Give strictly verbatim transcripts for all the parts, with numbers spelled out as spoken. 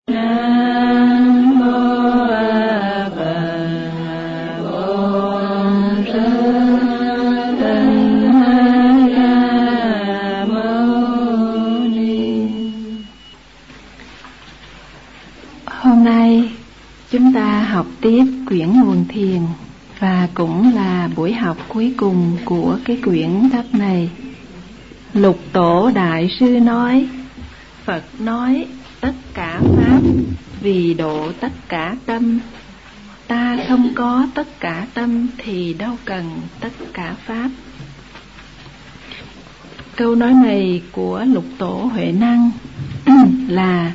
Nam mô A Phật Bổn Sư Thích Ca Mâu Ni. Hôm nay chúng ta học tiếp quyển Nguồn Thiền và cũng là buổi học cuối cùng của cái quyển sách này. Lục Tổ Đại Sư nói: Phật nói tất cả pháp vì độ tất cả tâm. Ta không có tất cả tâm thì đâu cần tất cả pháp. Câu nói này của Lục Tổ Huệ Năng là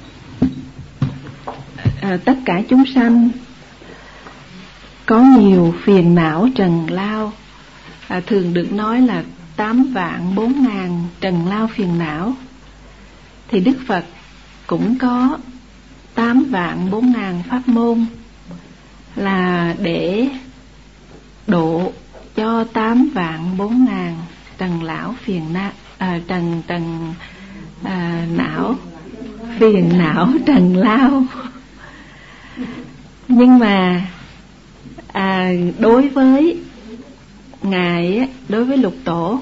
à, tất cả chúng sanh có nhiều phiền não trần lao, à, thường được nói là tám vạn bốn ngàn trần lao phiền não. Thì Đức Phật cũng có tám vạn bốn ngàn pháp môn là để độ cho tám vạn bốn ngàn trần lão phiền não, à, trần trần à, não phiền não trần lao. Nhưng mà à, đối với ngài, đối với Lục Tổ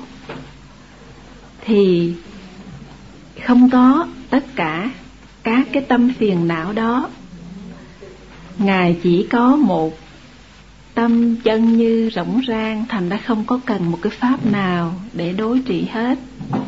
thì không có tất cả các cái tâm phiền não đó. Ngài chỉ có một tâm chân như rỗng rang, thành ra không có cần một cái pháp nào để đối trị hết.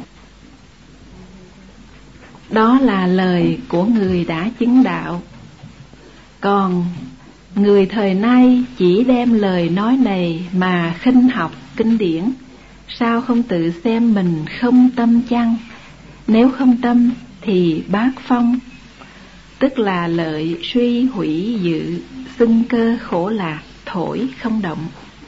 Đó là lời của người đã chứng đạo. Còn người thời nay chỉ đem lời nói này mà khinh học kinh điển, sao không tự xem mình không tâm chăng? Nếu không tâm thì bát phong, tức là lợi suy hủy dự, xưng cơ khổ lạc, thổi không động.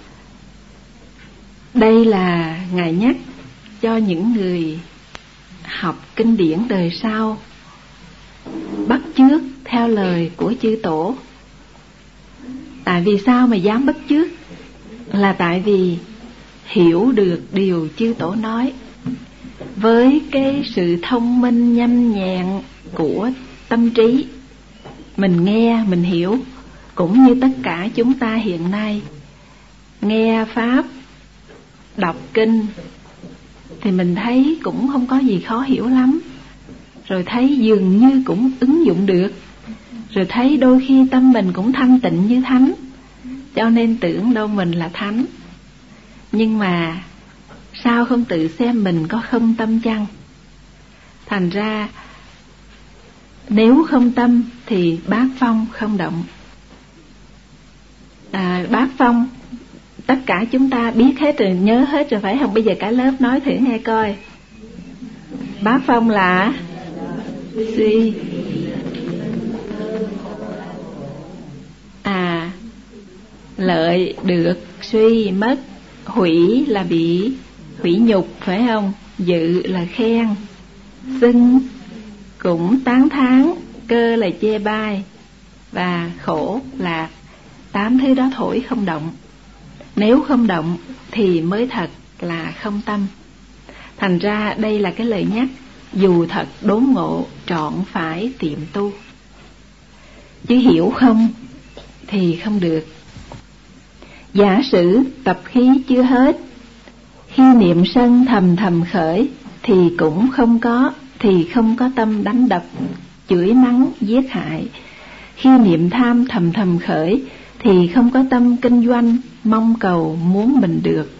Đây là Ngài nhắc cho những người học kinh điển đời sau bắt chước theo lời của chư Tổ. Tại vì sao mà dám bắt chước? Là tại vì hiểu được điều chư Tổ nói. Với cái sự thông minh nhanh nhẹn của tâm trí, mình nghe, mình hiểu. Cũng như tất cả chúng ta hiện nay nghe Pháp, đọc kinh thì mình thấy cũng không có gì khó hiểu lắm. Rồi thấy dường như cũng ứng dụng được. Rồi thấy đôi khi tâm mình cũng thanh tịnh như thánh, cho nên tưởng đâu mình là thánh. Nhưng mà sao không tự xem mình có không tâm chăng? Thành ra nếu không tâm thì bát phong không động. à, Bát phong tất cả chúng ta biết hết rồi, nhớ hết rồi phải không? Bây giờ cả lớp nói thử nghe coi. Bát phong là suy, à lợi được suy mất, hủy là bị hủy nhục phải không? Dự là khen, xưng cũng tán thán, cơ là chê bai, và khổ lạc. Tám thứ đó thổi không động. Nếu không động thì mới thật là không tâm. Thành ra đây là cái lời nhắc, dù thật đốn ngộ trọn phải tiệm tu, chứ hiểu không thì không được. Giả sử tập khí chưa hết, khi niệm sân thầm thầm khởi thì cũng không có, thì không có tâm đánh đập, chửi mắng, giết hại. Khi niệm tham thầm thầm khởi thì không có tâm kinh doanh, mong cầu muốn mình được.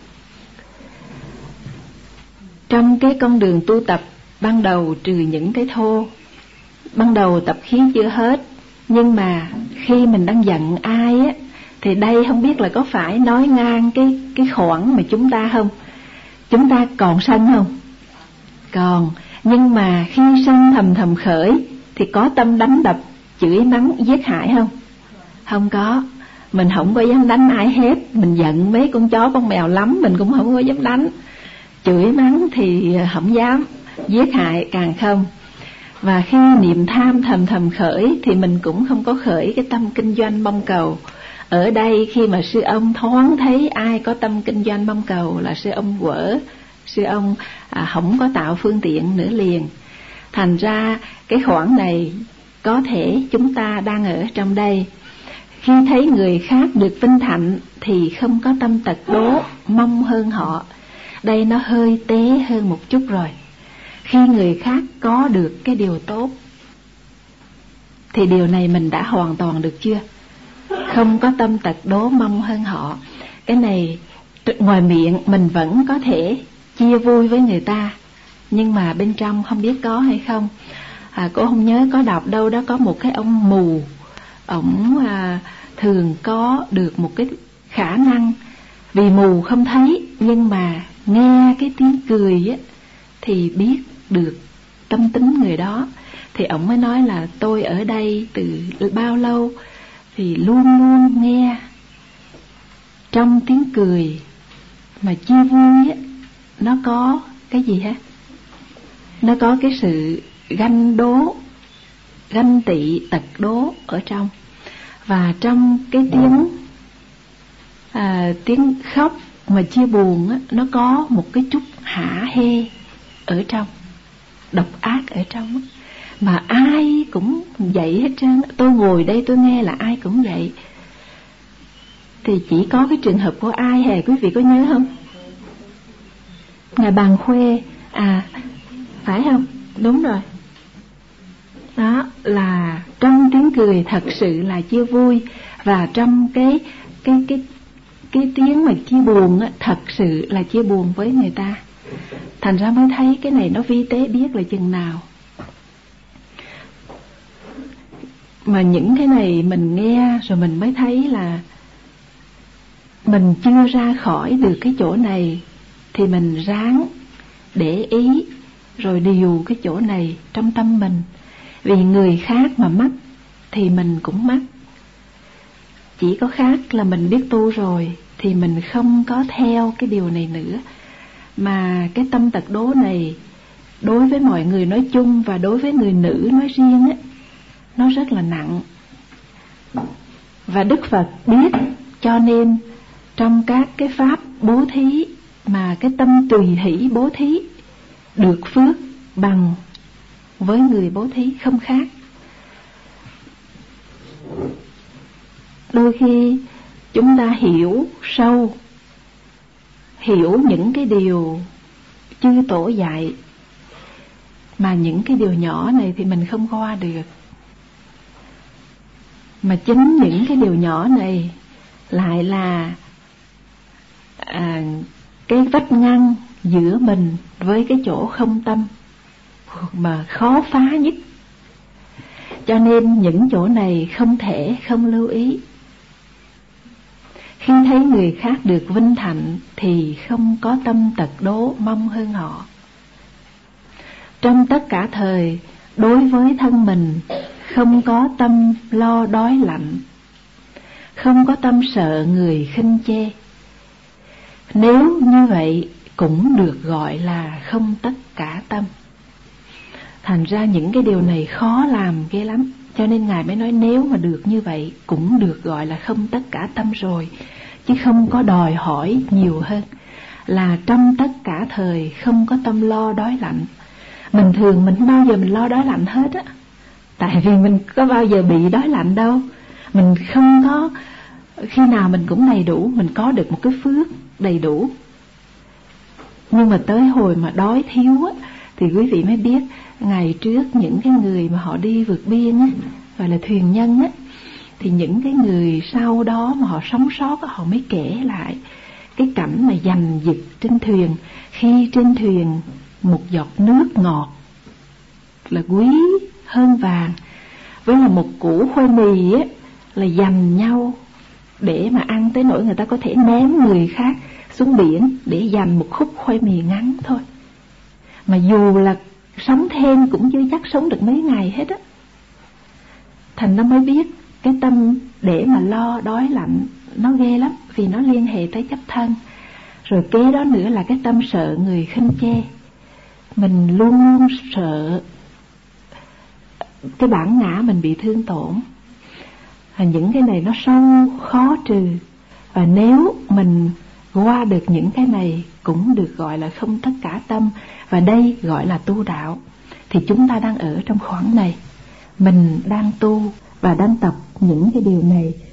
Trong cái con đường tu tập, ban đầu trừ những cái thô, ban đầu tập khí chưa hết, nhưng mà khi mình đang giận ai á, thì đây không biết là có phải nói ngang cái cái khoảng mà chúng ta không? Chúng ta còn sân không? Còn. Nhưng mà khi sân thầm thầm khởi thì có tâm đánh đập, chửi mắng, giết hại không? Không có. Mình không có dám đánh ai hết. Mình giận mấy con chó con mèo lắm, mình cũng không có dám đánh. Chửi mắng thì không dám, giết hại càng không. Và khi niệm tham thầm thầm khởi thì mình cũng không có khởi cái tâm kinh doanh mong cầu. Ở đây khi mà sư ông thoáng thấy ai có tâm kinh doanh mong cầu là sư ông quở, sư ông à, không có tạo phương tiện nữa liền. Thành ra cái khoảng này có thể chúng ta đang ở trong đây. Khi thấy người khác được vinh thạnh thì không có tâm tật đố mong hơn họ. Đây nó hơi tế hơn một chút rồi. Khi người khác có được cái điều tốt thì điều này mình đã hoàn toàn được chưa? Không có tâm tật đố mong hơn họ. Cái này ngoài miệng mình vẫn có thể chia vui với người ta, nhưng mà bên trong không biết có hay không. À, cô không nhớ có đọc đâu đó có một cái ông mù, ổng à, thường có được một cái khả năng, vì mù không thấy nhưng mà nghe cái tiếng cười á, thì biết được tâm tính người đó. Thì ổng mới nói là tôi ở đây từ bao lâu thì luôn luôn nghe trong tiếng cười mà chia vui á, nó có cái gì hả? Nó có cái sự ganh đố, ganh tị, tật đố ở trong. Và trong cái tiếng à, tiếng khóc mà chia buồn á, nó có một cái chút hả hê ở trong, độc ác ở trong á. Mà ai cũng vậy hết trơn. Tôi ngồi đây tôi nghe là ai cũng vậy. Thì chỉ có cái trường hợp của ai hề, quý vị có nhớ không? Ngài Bàn Khuê, à phải không? Đúng rồi. Đó là trong tiếng cười thật sự là chia vui, và trong cái cái cái cái tiếng mà chia buồn á, thật sự là chia buồn với người ta. Thành ra mới thấy cái này nó vi tế biết là chừng nào. Mà những cái này mình nghe rồi mình mới thấy là mình chưa ra khỏi được cái chỗ này, thì mình ráng để ý rồi điều cái chỗ này trong tâm mình. Vì người khác mà mắc thì mình cũng mắc. Chỉ có khác là mình biết tu rồi thì mình không có theo cái điều này nữa. Mà cái tâm tật đố này đối với mọi người nói chung và đối với người nữ nói riêng á, nó rất là nặng. Và Đức Phật biết, cho nên trong các cái pháp bố thí mà cái tâm tùy hỷ bố thí được phước bằng với người bố thí không khác. Đôi khi chúng ta hiểu sâu, hiểu những cái điều chư tổ dạy, mà những cái điều nhỏ này thì mình không qua được. Mà chính những cái điều nhỏ này lại là à, cái vách ngăn giữa mình với cái chỗ không tâm mà khó phá nhất. Cho nên những chỗ này không thể không lưu ý. Khi thấy người khác được vinh thạnh thì không có tâm tật đố mong hơn họ. Trong tất cả thời, đối với thân mình không có tâm lo đói lạnh, không có tâm sợ người khinh chê. Nếu như vậy cũng được gọi là không tất cả tâm. Thành ra những cái điều này khó làm ghê lắm. Cho nên Ngài mới nói nếu mà được như vậy cũng được gọi là không tất cả tâm rồi, chứ không có đòi hỏi nhiều hơn. Là trong tất cả thời không có tâm lo đói lạnh. Mình thường mình không bao giờ mình lo đói lạnh hết á. Tại vì mình có bao giờ bị đói lạnh đâu. Mình không có, khi nào mình cũng đầy đủ, mình có được một cái phước đầy đủ. Nhưng mà tới hồi mà đói thiếu á, thì quý vị mới biết ngày trước những cái người mà họ đi vượt biên á, gọi là thuyền nhân á, thì những cái người sau đó mà họ sống sót á, họ mới kể lại cái cảnh mà giành giật trên thuyền. Khi trên thuyền một giọt nước ngọt là quý hơn vàng, với là một củ khoai mì á, là giành nhau để mà ăn tới nỗi người ta có thể ném người khác xuống biển để giành một khúc khoai mì ngắn thôi. Mà dù là sống thêm cũng chưa chắc sống được mấy ngày hết á. Thành nó mới biết cái tâm để mà lo đói lạnh nó ghê lắm, vì nó liên hệ tới chấp thân. Rồi kế đó nữa là cái tâm sợ người khinh chê. Mình luôn luôn sợ cái bản ngã mình bị thương tổn. Và những cái này nó sâu khó trừ. Và nếu mình qua được những cái này cũng được gọi là không tất cả tâm. Và đây gọi là tu đạo. Thì chúng ta đang ở trong khoảng này. mình đang tu và đang tập những cái điều này